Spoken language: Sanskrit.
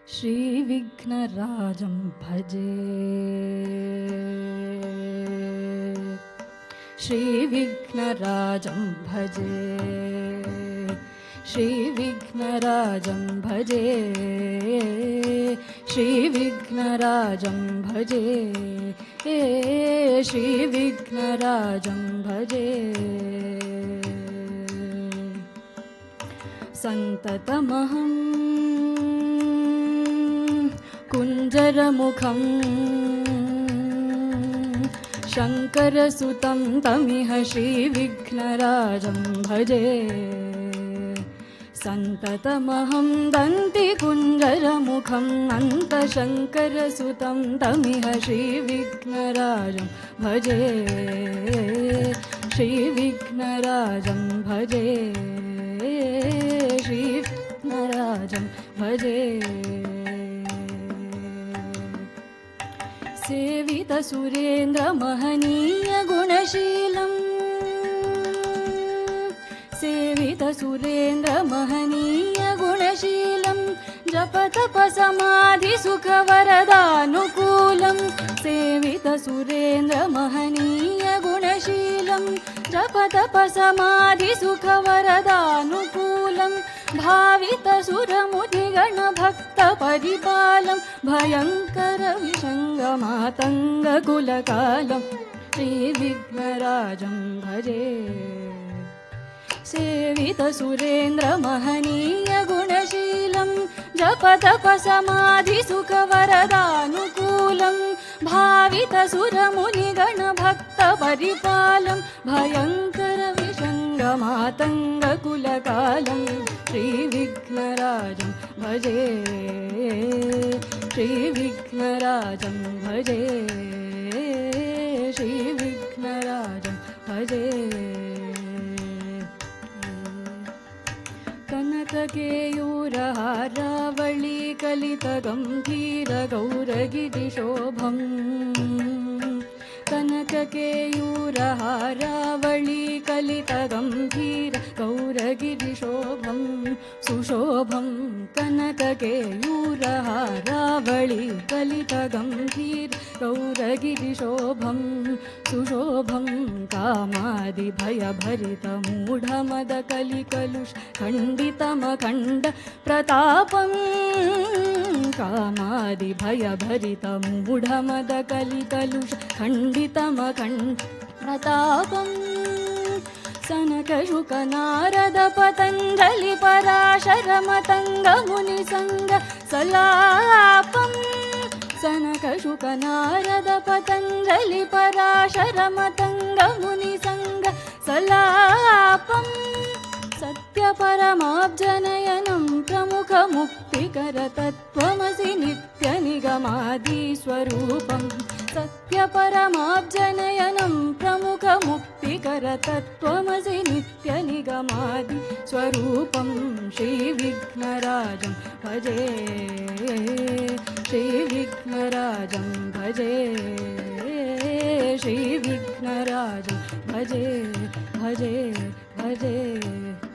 श्रीविघ्नराजं भजे श्रीविघ्नराजं भजे श्रीविघ्नराजं भजे श्रीविघ्नराजं भजे श्रीविघ्नराजं भजे सन्ततमहं कुञ्जरमुखं शङ्करसुतं तमिह श्रीविघ्नराजं भजे सन्ततमहं दन्तिकुञ्जरमुखं अन्तशङ्करसुतं तमिह श्रीविघ्नराजं भजे श्रीविघ्नराजं भजे श्रीविघ्नराजं भजे सेवितसुरेन्द्रमहनीयगुणशीलं सेवितसुरेन्द्रमहनीयगुणशीलं जपतपसमाधिसुखवरदानुकूलं सेवितसुरेन्द्रमहनीयगुणशीलं जपतपसमाधिसुखवरदानुकूलं भावितसुरमुनिगणभक्तपरिपालं भयङ्करविषङ्गमातङ्गकुलकालं श्रीविघ्नराजं भजे सेवितसुरेन्द्रमहनीयगुणशीलं जपतपसमाधिसुखवरदानुकूलं भावितसुरमुनिगणभक्तपरिपालं भयङ्करविषङ्गमातङ्गकुलकालं श्रीविघ्नराजं भजे श्रीविघ्नराजं भजे श्रीविघ्नराजं भजे कनककेयूरहारावळीकलितगम्भीरगौरगिरिशोभम् कनककेयूरहारावळीकलितगम्भीरगौरगिरिशोभं सुशोभं कनककेयूरहारावळीकलितगम्भीरगौरगिरिशोभं सुशोभं कामादिभयभरितमूढमदकलिकलुष खण्डितमखण्ड प्रतापं कामादिभयभरितमूढमदकलिकलुष खण्डितमखण्ड प्रतापं सनकशुकनारदपतञ्जलिपराशरमतङ्गमुनिसङ्ग सलापं सनकशुकनारदपतञ्जलिपराशरमतङ्गमुनिसङ्ग सलापं सत्यपरमाब्जनयनं प्रमुखमुक्तिकरतत्त्वमसि नित्यनिगमादिस्वरूपं सत्यपरमाब्जनयनं प्रमुखमुक्तिकरतत्त्वमसि नित्यनिगमादिस्वरूपं श्रीविघ्नराजं भजे श्रीविघ्नराजं भजे श्रीविघ्नराजं भजे भजे भजे